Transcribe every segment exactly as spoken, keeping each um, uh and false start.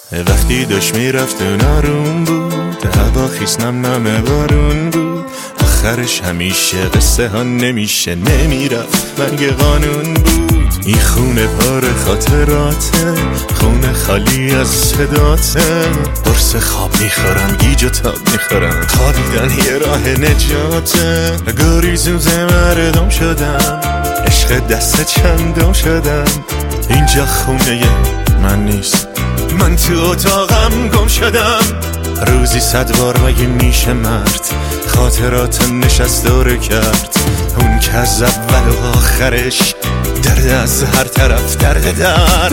وقتی داشت میرفت و نارون بود، هوا خیس نم نم بارون بود. آخرش همیشه قصه ها نمیشه، نمیرفت مرگ قانون بود. این خونه پار خاطراته، خونه خالی از صداته. برس خواب میخورم، گیج و تاب میخورم، خوابیدن یه راه نجاته. گریزوزه مردم شدم، عشق دست چندم شدم. اینجا خونه من نیست، من تو اتاقم گم شدم. روزی صد بار مگه میشه مرد خاطرات نشست داره کرد؟ اون که از اول و آخرش درد از هر طرف درد درد.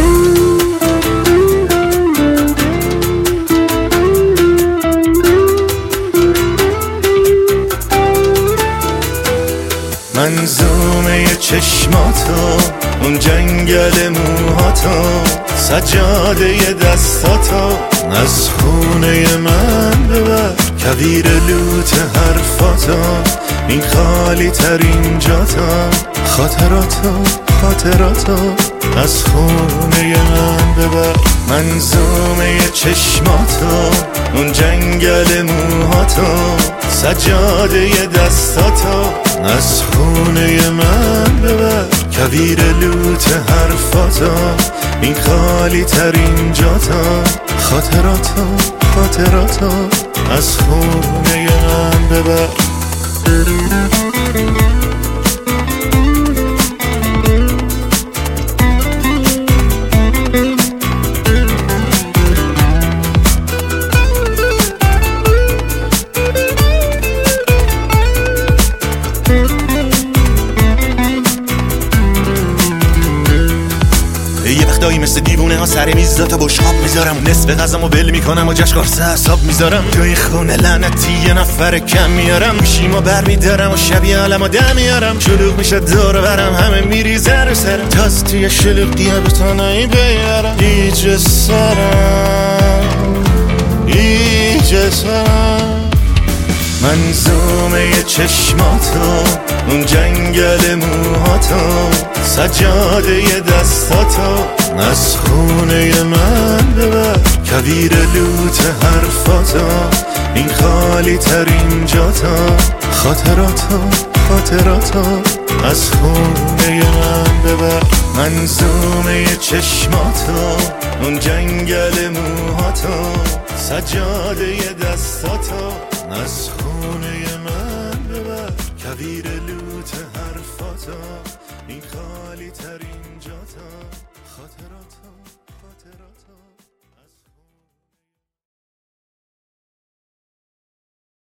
منظومه چشماتو، اون جنگل موهاتو، سجاده دستاتو از خونه من ببر. کویر لوت حرفاتو، این خالی ترین جاتا. خاطراتو خاطراتو از خونه من ببر. منظومه چشماتو، اون جنگل موهاتو، سجاده دستاتو از خونه من ببر. کویر لوت حرفاتو، این خالی ترین جاتا. خاطراتو خاطراتو از خونه من ببر. یه وقتایی مثل دیوونه ها سر میز تا بشقاب میذارم، نصف غذامو ول میکنم و جشن قرص حساب میذارم. تو این خونه لعنتی یه نفر کم میارم، گوشیمو بر میدارم و شبیه عالمو دم میارم. شلوغ میشه دور برم، همه میریزه رو سرم، تاز توی شلوغی بتونایی بیارم. ایجه سرم ایجه سرم. منظومه چشماتو، اون جنگل موهاتو، سجاده دستاتو از خونه من ببر. کویر لوت حرفاتو، این خالی ترین جاتا. خاطراتو خاطراتو از خونه من ببر. منظومه چشماتو، اون جنگل موهاتو، سجاده دستاتو از خونه من ببر. کویر لوت حرفاتو.